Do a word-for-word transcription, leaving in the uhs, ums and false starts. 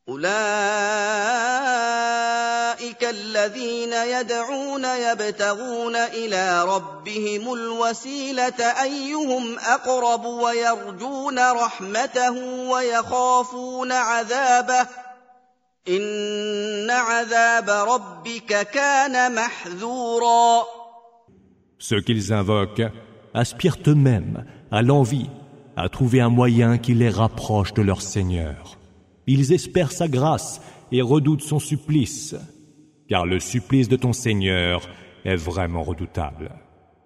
أولئك الذين يدعون يبتغون إلى ربهم الوسيلة أيهم أقرب ويرجون رحمته ويخافون عذابه إن عذاب ربك كان محذورا. Ceux qu'ils invoquent aspirent eux-mêmes à l'envie, à trouver un moyen qui les rapproche de leur Seigneur. Ils espèrent sa grâce et redoutent son supplice, car le supplice de ton Seigneur est vraiment redoutable.